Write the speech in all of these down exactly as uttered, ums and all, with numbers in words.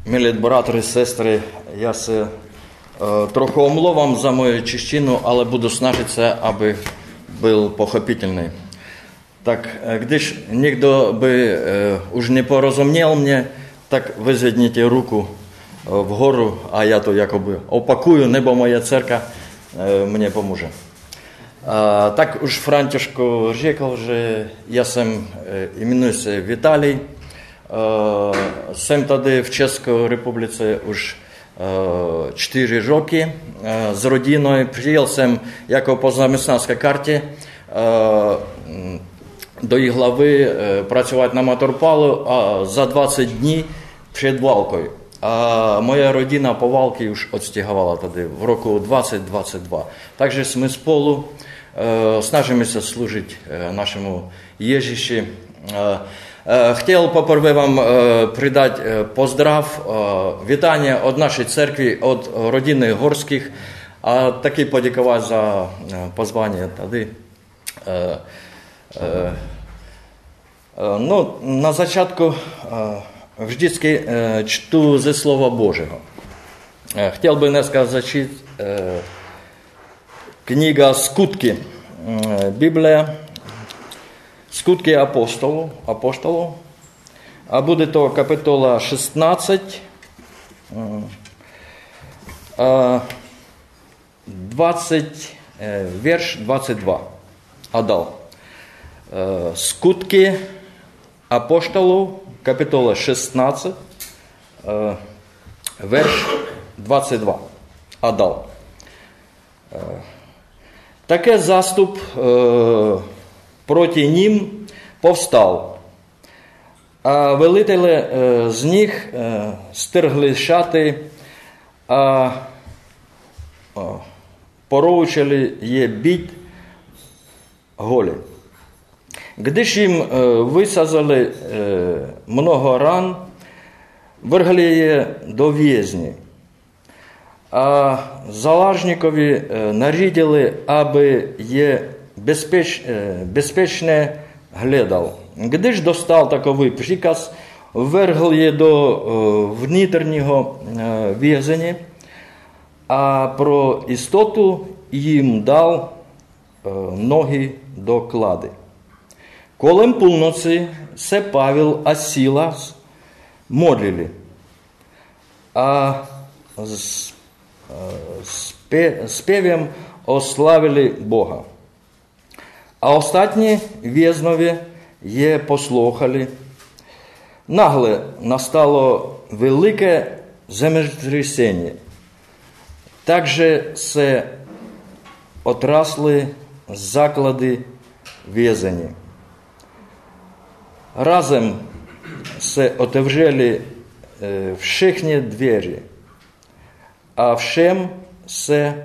Milí bratry, sestry, ja sa e, trochu omlouvám za moju češtinu, ale budu snažit se, aby byl pochopitelný. Tak e, když někdo by e, už neporozuměl mě, tak vyzvedněte ruku e, вгору, а я то якоби опакую, небо моя церковь e, мне поможе. E, так уж Франтишко řekl, že já jsem, e, именуюсь Виталий. Uh, jsem tady v České republice už uh, čtyři roky uh, s rodinou. Přijel jsem jako po zaměstnanské kartě uh, do Jihlavy uh, pracovat na Motorpalu a za dvacet dní před válkou. A moja rodina po válce už odstěhovala tady v roku dvacet dvacet dva. Takže jsme spolu, uh, snažíme se sloužit uh, našemu Ježíši. Uh, Хотел поперве вам придать поздрав, вітання від нашої церкви, від родини Горських, а таки подякувати за позвання тоді. Ну, на початку вжdycky чту ze Слова Божого. Хотел бы днеска зачитати книга «Скутки», Біблія, Skutky apostolů, apostolů, a bude to kapitola šestnáct, dvacet, verš dvacet dva. A dal. Skutky apostolů, kapitola šestnáct, verš dvacet dva. A dal. Také zástup proti ním povstal. A velitelé z nich strhli šaty a poroučili je být голі. Když jim vysazali mnoho ran, vrhli je do vězně. A zalážnikovi nařídili, aby je Безпеч, безпечне глядал. Když dostal takový příkaz, vrhl je do vnitřního vězení a pro jistotu jim dal nohy do klady. Kolem půlnoci se Pavel a Silas modlili a s, s pěvem oslavili Boha. A ostatní vězňové je poslouchali. Nagle nastalo veliké zemětřesení, takže se otrasly základy vězení. Razem se otevřely všechny dveře a všem se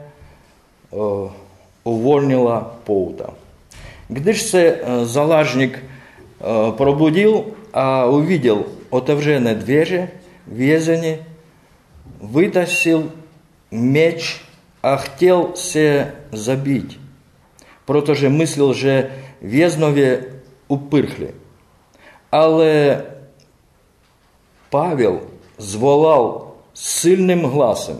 uvolnila pouta. Když se zalážník probudil a uviděl otevřené dveře vězení, vytasil meč a chtěl se zabít, protože myslel, že vězňové uprchli. Ale Pavel zvolal silným hlasem: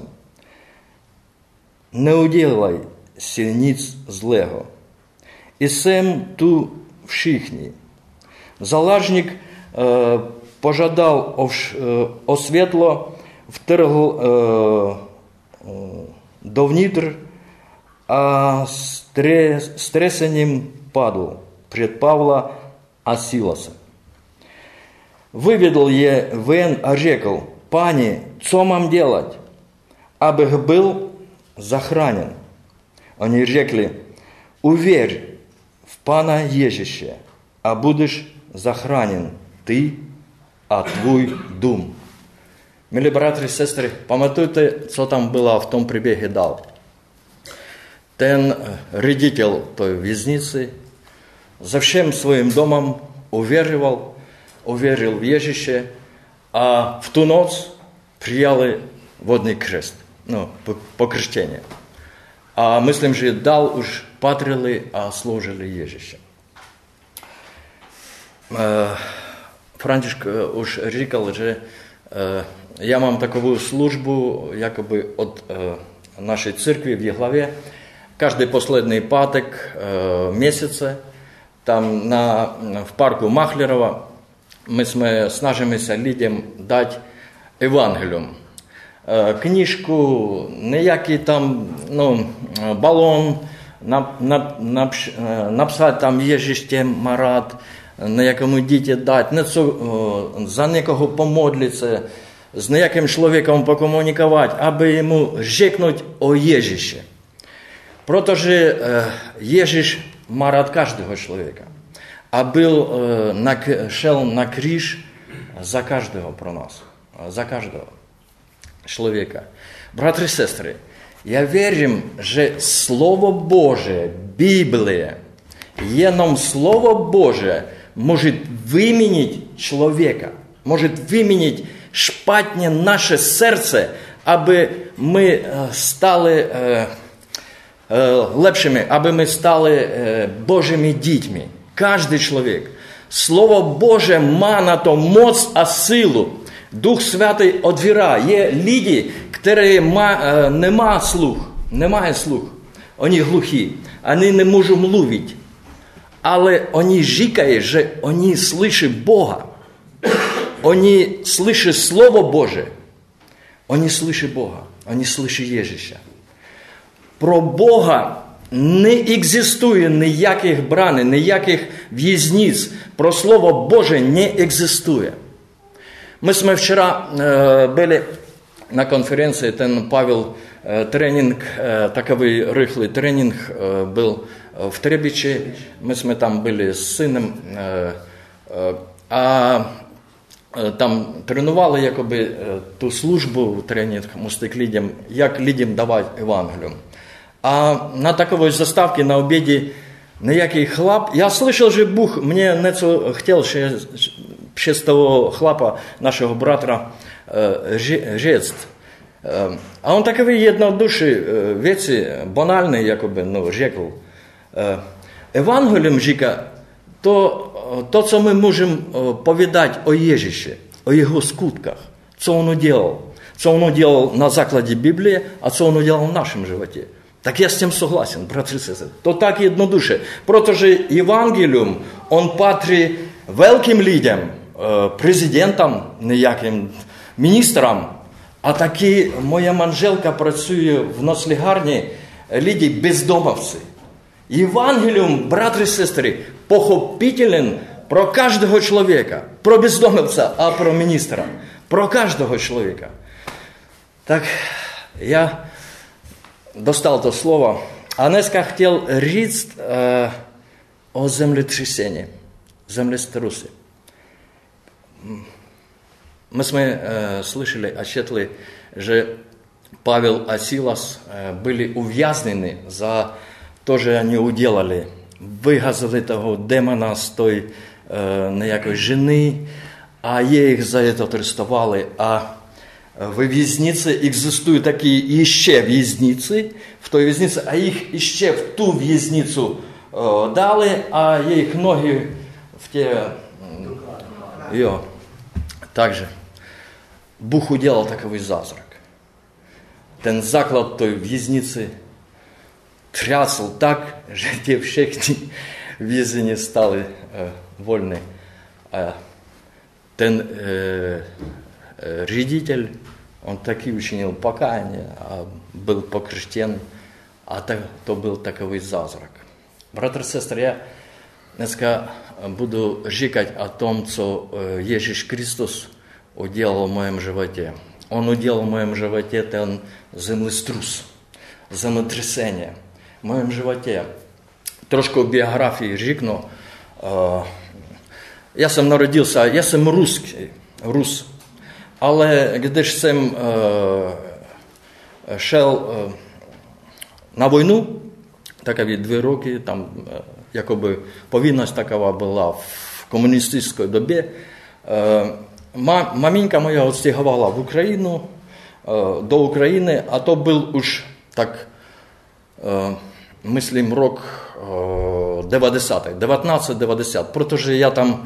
neudělaj si nic zlého. I jsem tu všichni. Zalážník e, požádal o, e, o světlo, vtrhl e, e, dovnitř a stre, stresením padl před Pavla a Silase. Vyvedl je ven a řekl: Páni, co mám dělat, abych byl zachráněn? Oni řekli: uvěř v Pana Ježíše a budeš zachráněn ty a tvůj dům. Milí bratři, sestry, pamatujte, co tam bylo v tom příběhu dál. Ten ředitel té věznice za všem svým domem uvěřoval, uvěřil v Ježíše a v tu noc přijali vodný křest, no, pokřtění. A myslím, že dál už patrili a служили Ježíše. Францишк už říkal, že я мам такову службу, якоби от нашей церкви в Єглаві. Каждый последний пяток месяца там на, в парку Махлерова мы snažимося людям дать Евангеліум. Книжку, ніякий там ну, балон, нап, нап, нап, написати там Єжище Марат, на якому діти дати, не за некого помодлитися, з ніяким чоловіком покомунікувати, аби йому жекнути о Єжище. Protože Ježíš má rád každého člověka a byl, šel na kříž za každého pro nás, za každého člověka. Bratři, sestry, já věřím, že slovo Bože, Biblie, jenom slovo Bože může vyměnit člověka, může vyměnit špatně naše srdce, aby my stali lepšими, аби ми стали Божими дітьми. Кожен чоловік. Слово Боже ма на то моц а силу. Дух Святий одвіра. Є люди, які не мають слух, не мають слух. Вони глухі. Вони не можуть мовити. Але вони жикають, що вони слышать Бога. Вони слышать Слово Боже. Вони слышать Бога. Вони слышать Єжища. Про Бога не екзистує ніяких брани, ніяких в'язниць. Про Слово Боже не екзистує. Ми сме вчора е, були на конференції, ten Павел, е, тренінг, е, таковий рихлий тренінг е, був в Требічі. Ми сме там були з сином, е, е, а е, там тренували якоби е, ту службу, тренінг, мостик людям, як людям давати Евангеліум. А на таковой заставке на обеде ніякий хлап. Я слышал, что Бог мне не хотел ще з того хлапа нашего брата жест. А он таковий jednodušší věci, банальний, якоби, ну, řekl. Евангеліум říká то, то, co my můžeme повідати о Ježíši, о jeho skutkách, co on dělal. Co on dělal на základě Библии, а co on dělal в нашем životě. Так я з цим согласен, братці і сестри. То так єднодуше. Protože Євангеліум, он патрі великим людям, президентам, ніяким міністрам, а таки моя манжелка працює в ночлігарні, люди бездомовці. Євангеліум, братці і сестри, похопителен про кожного чоловіка, про бездомовця, а про міністра, про кожного чоловіка. Так я достал то слово. А днеска хотел říct э, о землетрясении, землетрусі. Мы сме э, слышали, очетли, что Павел и Силас э, были увязнены за то, что они уделали. Вигазали того демона з той э, ніякої жени, а їх за це арестували, а в в'язниці екзистують такі ще в'язниці, в той в'язниці, а їх ще в ту в'язницю о, дали, а їх ноги в те... Йо. Также Бог уделал таковий зазрак. Ten заклад той в'язниці трясл так, що ті всі в'язні стали е, вольні. А ten е, Редитель, он таки учинил покаяние, а был покрещен, а то, то был таковый зазрак. Братья и сестры, я днеска буду říkať о том, co Ježíš Kristus udělal v mojem životě. Он udělal в моем животе ten землетрус, землетрясение в моем животе. Трошку биографии říknu. Я сам народился, я сам русский, рус. Але když jsem e, šel e, na vojnu, takový dvě roky, tam e, jakoby povinnost taková byla v komunistické době, e, ma, maminka moja odstěhovala v Ukrajinu, e, do Ukrajiny, a to byl už tak, e, myslím, rok e, devadesátý, devatenáct devadesát, protože já tam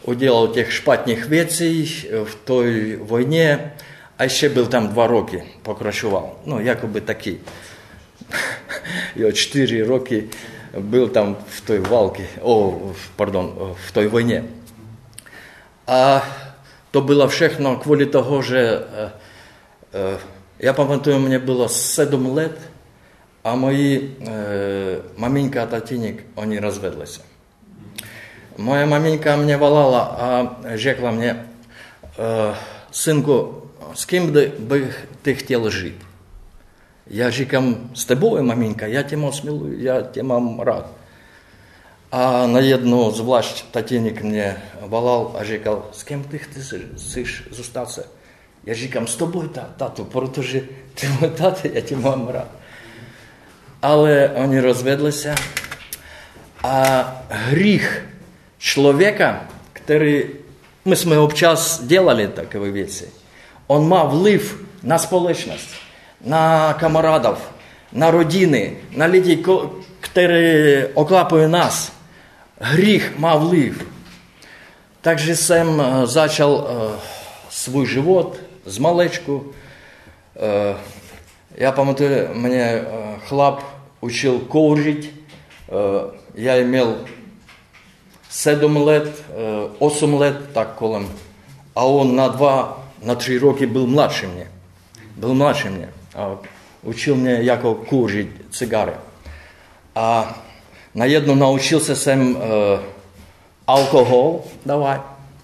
udělal těch špatných věcí v té vojně a ještě byl tam dva roky, pokračoval. No, jakoby taky. Jo, čtyři roky byl tam v té válce, o, pardon, v té vojně. A to bylo všechno kvůli toho, že já pamatuju, mě bylo sedm let a moji maminka a tatínek, oni rozvedli se. Moja maminka mě volala a řekla mě, synku, s kým bych ty chtěl žít? Já říkám, s tebou, maminka, já tě moc miluji, já tě mám rád. A najednou zvlášť tatínek mě volal a říkal, s kým ty chceš zůstat se? Já říkám, s tobou, tátu, protože ty můj táta, já tě mám rád. Ale oni rozvedli se a hřích člověka, který, my jsme občas dělali takové věci, on má vliv na společnost, na kamarádov, na rodiny, na lidi, kteří oklapují nás. Hřích má vliv. Takže jsem začal uh, svůj život z malečku. Uh, já pamatuju, mě uh, chlap učil kouřit. Uh, já měl sedm let, uh, osm let, tak kolem. A on na dva, na tři roky byl mladší mě. Byl mladší mě. A učil mě, jako kouřit cigary. A najednou naučился jsem uh, alkohol давать,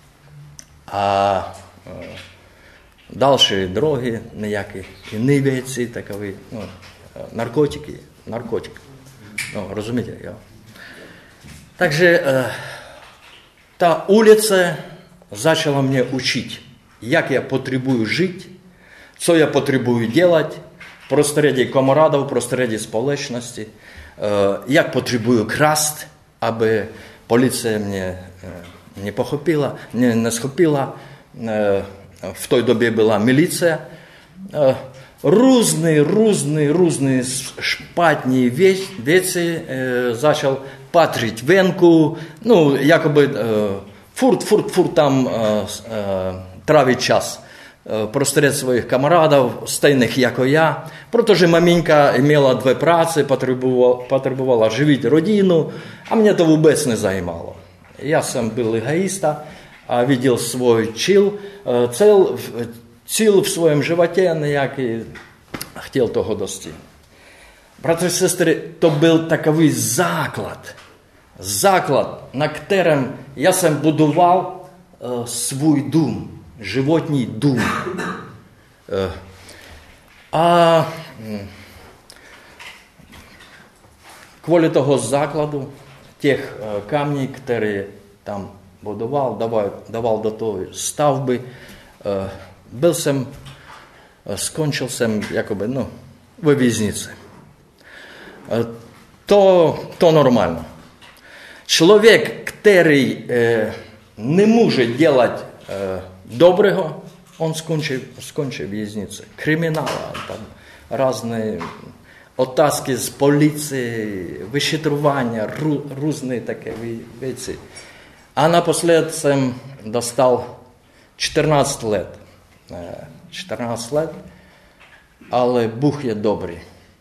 a uh, další drogy, nějaké jiné věci, takové, no, narkotiky, narkotik. No, rozumíte, jo. Takže uh, ta ulice začala mě učit, jak já potřebuji žít, co я потребую делать в простореді камарадів, в простореді спolečnosti, як потребую красть, аби поліція мене не похопила, не, не схопила. В той добі була міліція. Різні, різні, різні шпатні вещи почав патрить венку, ну, якоби фурт, фурт, фурт там травить час. Простред своїх камарадів, стейних, як і я. Protože maminka мала дві праці, потребувала, потребувала живити родину, а мене то вůbec не займало. Я сам був егоїста, а видел свой чил, цел, ціль в своєму животі, ніякий, хотів того достигнути. Братья и сестры, то был таковый заклад, заклад, на котором я сам будував э, свой дум. Животній дум. А кволі того закладу, тих камней, які там будував, давав, давав до тої ставби, був сам, скончив сам, якоби, ну, в в'язниці. То, то нормально. Чоловік, який не може робити доброго, он скончив, скончив в в'язниці. Кримінала, там, різні отаски з поліції, вишитрування, різні такі речі. А напослед сам достав чотирнадцять лет. чотирнадцять лет, але Бог є добрий.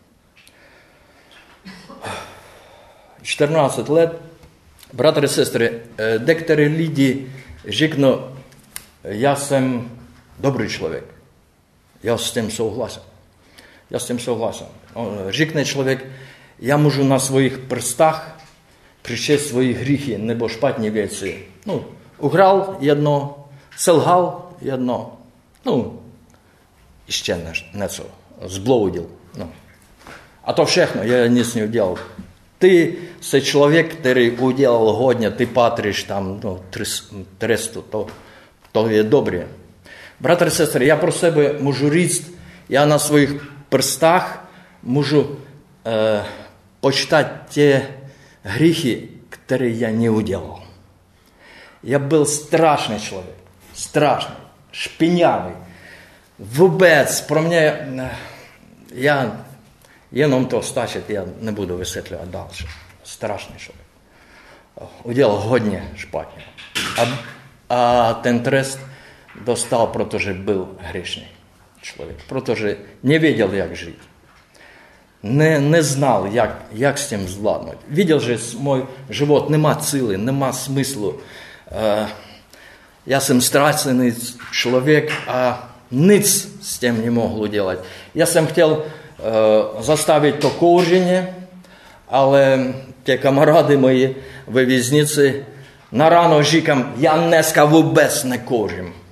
чотирнадцять лет, брати і сестри, декоторі люди řeknou, já jsem dobrý člověk. Já s tím souhlasím. Já s tím souhlasím. Řekne člověk, já můžu na svých prstách přičíst svoji hříchy nebo špatné věci. No, uhrál jedno, selhal jedno, no, ještě něco, zbloudil. No. A to všechno, я nic neudělal. Ty jsi člověk, který udělal hodně, ty patříš tam, no, trestu, to, to je dobré. Bratři a sestry, já pro sebe můžu říct, já na svých prstách můžu eh, počítat tě hříchy, které já neudělal. Já byl strašný člověk, strašný, špinavý. Vůbec pro mě, já jenom to stačí, já nebudu vysvětlovat dál. Strašný člověk. Udělal hodně špatně. A а ten trest dostal, protože byl hříšný člověk, protože nevěděl, jak žít. Не, не знал, як, як з цим звладнути. Видел, що мой живот нема сили, нема смислу. Е, я сам страцений чоловік, а ниц з тим не могло делать. Я сам хотів е, заставити то куріння, але ті камаради мої в в'язниці на рано жікам, я днеска вůbec не курím. Е,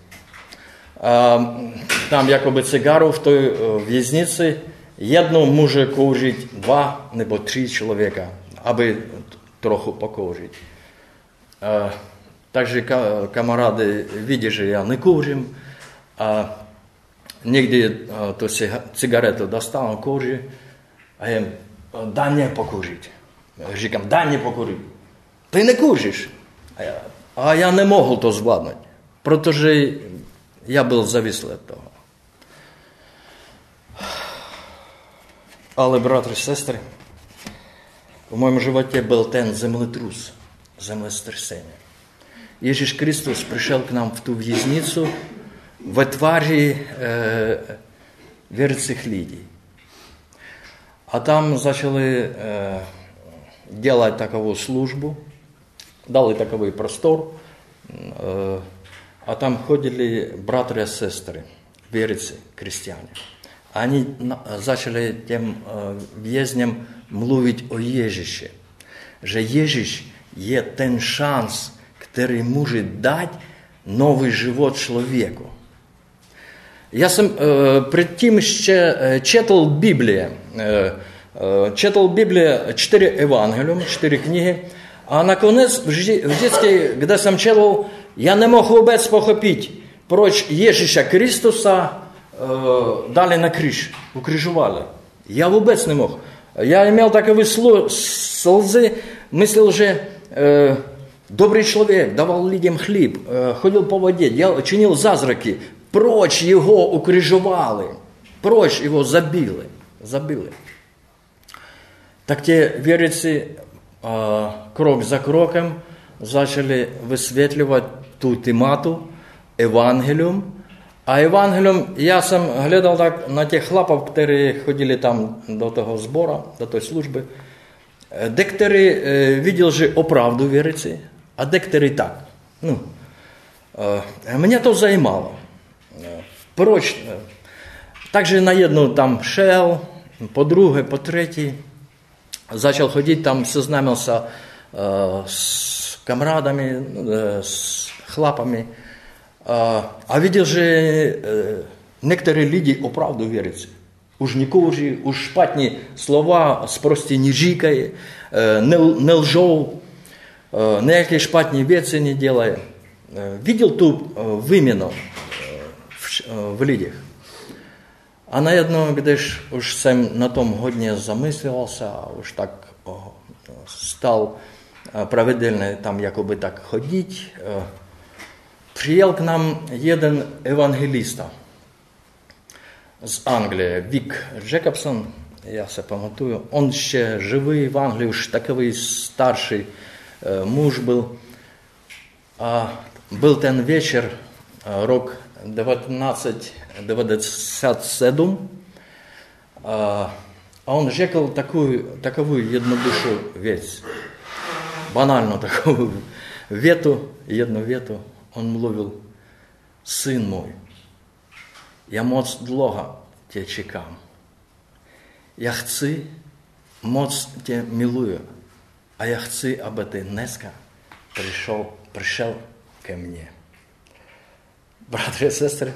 там якоби цигару в той в'язниці jedno může kouřit dva nebo tři člověka, aby trochu pokouřit. E, takže ka, kamarády vidí, že já nekouřím a někdy to cigaretu dostanou, kouří a jim daj mě pokouřit. Říkám, daj mě pokouřit. Ty nekouříš. A já, a já nemohl to zvládnout, protože já byl závislý od toho. Але, брати і сестри, в моєму животі був ten землетрус, землетрясення. Ісус Христос прийшов к нам в ту в'язницю в тварі е, віруючих людей. А там почали е, делать такову службу, дали таковий простор, е, а там ходили брати і сестри, віруючі християни. Они начали тем в'язням мовити о Єжиші, що Єжиш є ten шанс, який може дати новий живот чоловіку. Я сам е, перед тим ще читав Біблію, е, е, читав Біблію чотири Евангеліум, чотири книги, а наконець в дитинстві, де сам читав, я не мог вůbec похопити, проч Єжиша Христоса дали на криж, укрижували. Я вůbec не мог. Я имел таковые слезы, мыслил, что э, добрый человек, давал людям хлеб, э, ходил по воде, делал, чинил зазраки. Прочь его укрижували, прочь его забили. забили. Так те верующие э, крок за кроком начали высветливать ту темату, Евангелиум. А Евангелием я сам глядал так на тех хлопов, которые ходили там до того сбора, до той службы. Декоторые э, видел же оправду верицы, а декоторые так. Ну, э, меня то займало. Прочь. Также на одну там шел, по другой, по третьей. Начал ходить, там сознамился э, с камрадами, э, с хлопами. А видел же, э, некоторые люди оправду верят. Уж не кожи, уж шпатні слова спрості не жикає, э, не, не лжов, э, ніякі шпатні веці не делає. Э, видел ту э, виміну э, в, э, в людях. А на одно, где ж уж сам на том годне замислювався, уж так о, стал э, праведельно там якоби так ходить, э, приїхав к нам один евангеліст з Англії, Вік Джекобсон, я все пам'ятаю. Он ще живий в Англії, уж такий старший э, муж був. А був ten вечір, рок дев'ятнадцять дев'яносто сім, а он řekl такую, таковую jednoduchou věc, банально такую větu, jednu větu. Он мовил: «Сын мой, я моc dlouho tě čekám. Já chci, moc tě miluju. A já chci, aby ty dneska přišel, přišel ke mně.» Bratři a sestry,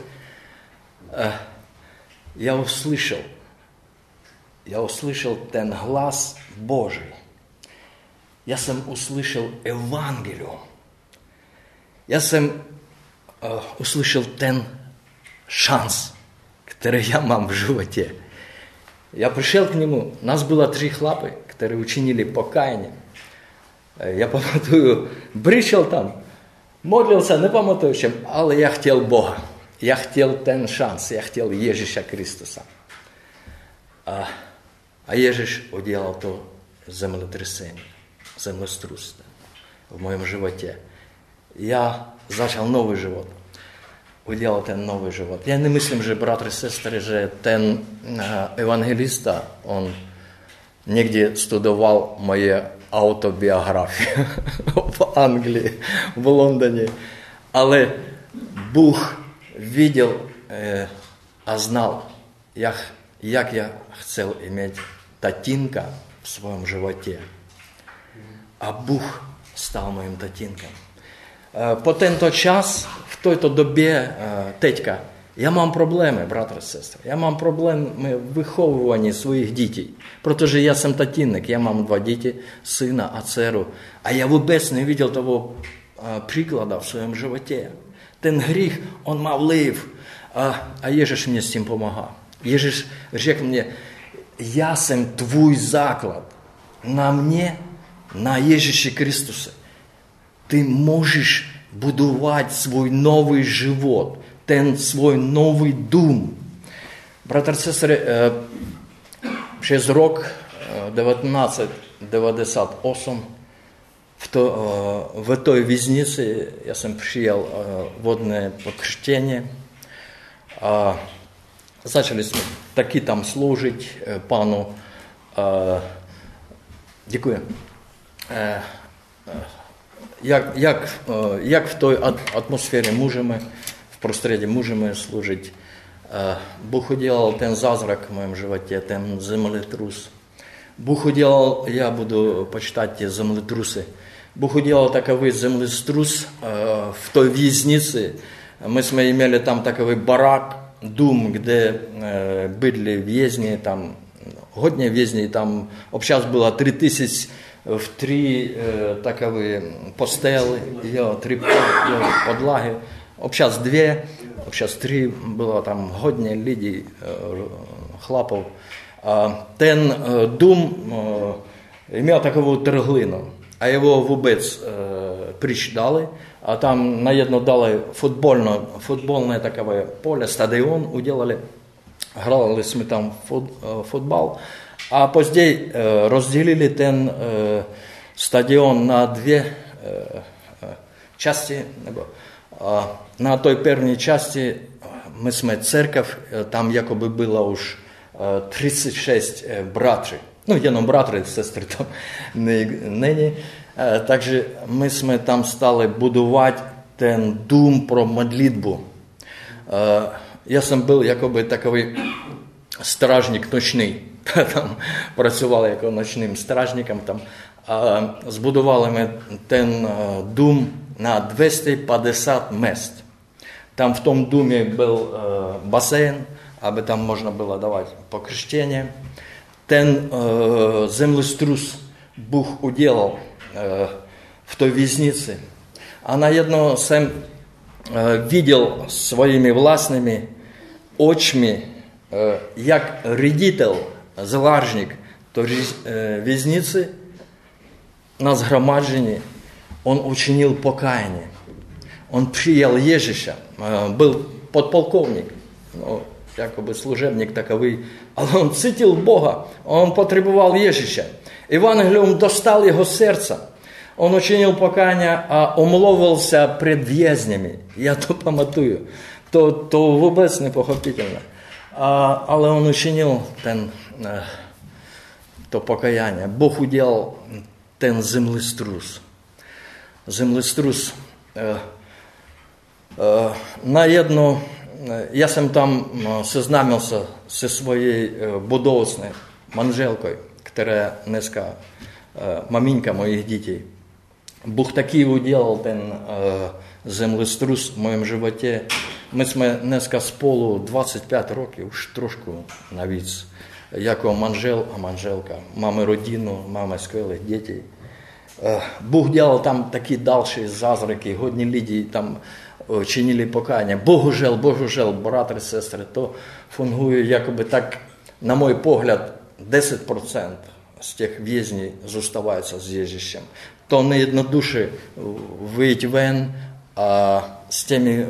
já uslyšel, já uslyšel ten hlas Boží. Já jsem uslyšel evangelium. Я jsem uh, услышал ten шанс, который я mám в животе. Я пришел к нему, нас было три хлопы, которые учинили покаяние. Я пам'ятаю, пришел там, молился, не пам'ятаю чим, але я хотел Бога. Я хотел ten шанс, я хотел Єжиша Христоса. А, а Єжиш уделал то землетрясение, землеструс в моем животе. я začal новий живот. Udělal ten nový život. Já nemyslím, že bratři, sestry, že ten evangelista, on někdy studoval moje autobiografii v Anglii, v Londýně, ale Bůh viděl a znal, jak, jak já chcel mít tatínka v svém životě. A Bůh stal mojím tatínkem. Po tento čas, v této době, teďka, já mám problémy, bratři a sestry. Já mám problémy v vychovуванні своїх дітей. Protože já jsem tatínek, já mám dva děti, syna a dceru. A já vůbec neviděl toho příkladu v svém životě. Ten hřích, on má vliv. A, a Ježíš mě s tím pomáhá. Ježíš řekl mě, já jsem tvůj základ. Na mě, na Ježíši Kristuse. Ty můžeš budovat svůj nový život, ten svůj nový dům. Bratr, sestry, přes rok devatenáct devadesát osm v, to, v té věznici já jsem přijal vodné pokřtění a začali jsme taky tam sloužit Pánu. Děkuji. Jak, jak, jak v té atmosféře můžeme, v prostředí můžeme sloužit. Bůh udělal ten zázrak v mém životě, ten землетрус. Bůh udělal, já budu počítat ty землетрусy. Bůh udělal takový землетрус v té věznici. My jsme měli tam takový barák, dům, kde bydli vězni, tam hodně vězní, tam občas bylo tři tisíce v tři takové postely, jo, tři jo, podlahy, občas dvě, občas tři, bylo tam hodně lidí, chlapů. A ten dům měl takovou trhlinu a jeho vůbec pryč dali, a tam najednou dali fotbalné, fotbalné takové поле, stadion udělali, hráli jsme tam fotbal. A později rozdělili ten stadion na dvě části, nebo na té první části my jsme církev, tam jakoby bylo už třicet šest bratří. No jenom bratry, sestry tam není. Takže my jsme tam stali budovat ten dům pro modlitbu. Já jsem byl jakoby takový strážník nočný. Там працювали як ночним стражником. Там. А, збудували ми ten дом на двісті п'ятдесят мест. Там в тому домі був басейн, аби там можна було давати покрещення. Ten землетрус Бог уделал в той в'язниці. А наjednou jsem видел своими властными очами, jak ředitel, zvláštník to věznici na shromáždění, on učinil покаяние. Он přijal Ježíša, byl podpolkovník, no, jakoby služebník takový, ale on cítil Boha, on potřeboval Ježíša. Evangelium dostal jeho srdce. Он учинил покаяние a omluvil se před vězněmi. Já to pamatuju. To, to vůbec nepochopitelné. A, ale on učinil ten, to покаяние. Бог udělal ten землетрус. Землетрус. E, e, najednou, já jsem tam seznámился se svojí budoucí manželkou, která dneska e, maminka mojich dětí. Bůh taky udělal ten e, землетрус в моєму животі. Ми jsme dneska spolu двадцять п'ять років, už trošku navíc, jako manžel a manželka. Máme rodinu, máme skvělé děti. Bůh dělal tam taky další zázraky, hodně lidí tam činili покаяние. Bohužel, bohužel, bratři, sestry, to funguje jakoby tak, na můj pohled, deset procent z těch vězní zůstávají s Ježíšem. To nejednoduše vyjít ven a s těmi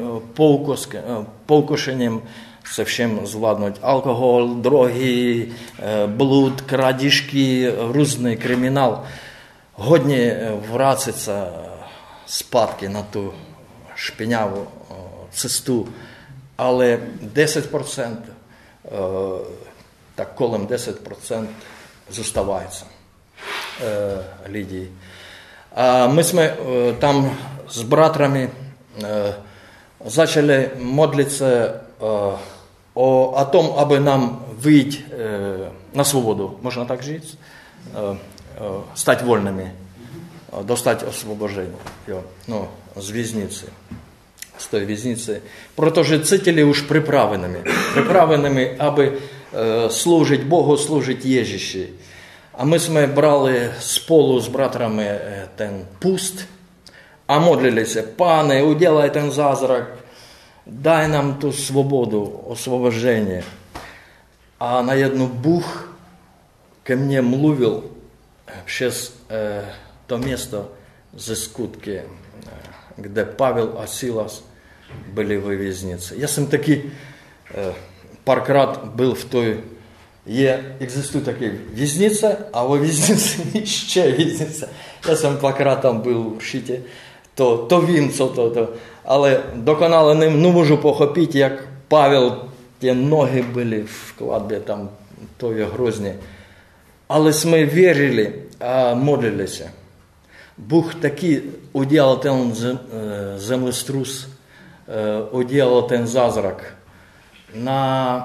pokušením se všem zvládnout. Alkohol, drogy, blud, kradížky, různý kriminál. Hodně vracet se спадки на ту шпиняву цисту, але десять відсотків, так колем десять відсотків зоставається Лідії. А ми сме там з братрами почали молитися о, о том, аби нам выйти э, на свободу, можно так жить, э, э, стать вольными, э, достать освобождение, ну, з в'язниці, з тої в'язниці. Протоже цитили уж приправленими, приправленими, аби э, служить Богу, служить Єжіші. А ми сме брали з полу з братрами э, ten пуст, а молилися: Пане, уделай ten зазрак, дай нам ту свободу, освобождение. А наjednou Bůh ke mně mluvil přes eh, to město ze Skutky, kde Pavel a Silas byli ve věznici. Já jsem taky eh, párkrát byl v té, je, existují taky věznice a ve věznici ještě věznice. Já jsem párkrát tam byl určitě, to, to vím, co to, to. Ale dokonale не можу похопити, як Павел, ті ноги були в кладбі, там, то є грозні. Але ми вірили, а молилися. Бог таки удіяв ten землетрус, удіяв ten зазрак на,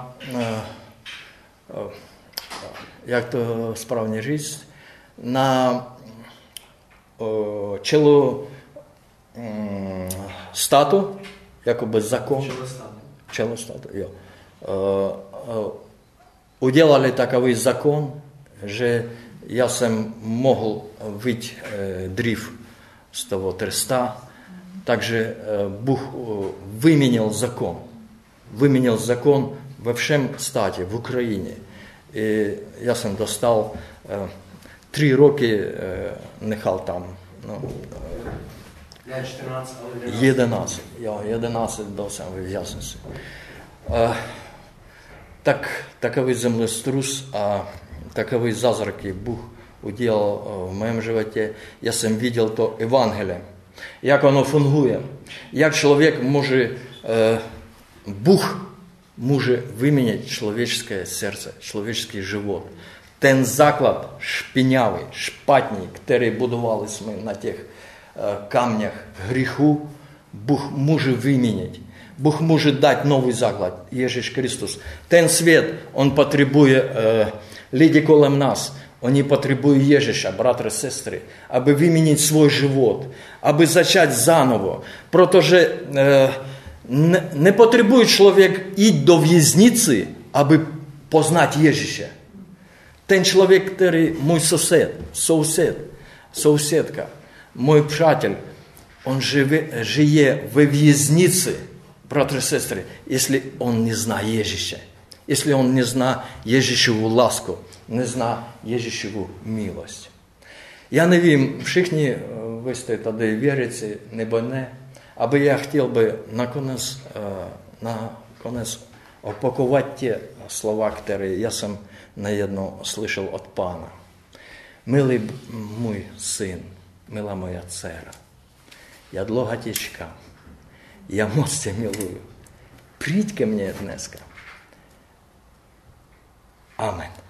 як то справді říct, на чело стату, якоби закон. Чело стату, jo. Udělali takový закон, že já jsem mohl vyjít dřív z toho tresta, takže Bůh vyměnil закон. Vyměnil закон ve všem státě, v Ukrajině. I já jsem dostal tři roky, nechal tam. No, Ne čtrnáct, ale jedenáct. Jo, jedenáct byl jsem ve věznici. Tak takový землетрус a takový zázraky Bůh udělal v mém životě. Já jsem viděl to evangelie, jak ono funguje, jak člověk může, Bůh může vyměnit člověčské srdce, člověčský život. Ten základ špinavý, špatný, který budovali jsme na těch камнях гріху, Бог може вимінити. Бог може дати новий заклад, Єжиш Христос. Ten світ, он потребує э, люди колем нас, вони потребують Єжиша, братри, сестри, аби вимінити свій живот, аби зачати заново. Протоже э, не, не потребує чоловік йти до в'язниці, аби познати Єжиша. Ten чоловік, який мій сусід, сусід, сусідка, мой приятель, он живе, жije ve věznici, bratři, sestry, jestli on nezná Ježíše, jestli on nezná Ježíšovu lásku, nezná Ježíšovu milost. Já nevím, všichni vy jste tady věřící nebo ne, aby já chtěl by nakonec, nakonec opakovat tě slova, které já jsem nejednou slyšel od Pána. Milý můj syn, milá moja dcera, я долго тебя чекал, я моc тебя милую. Придь ко мне днеска. Amen.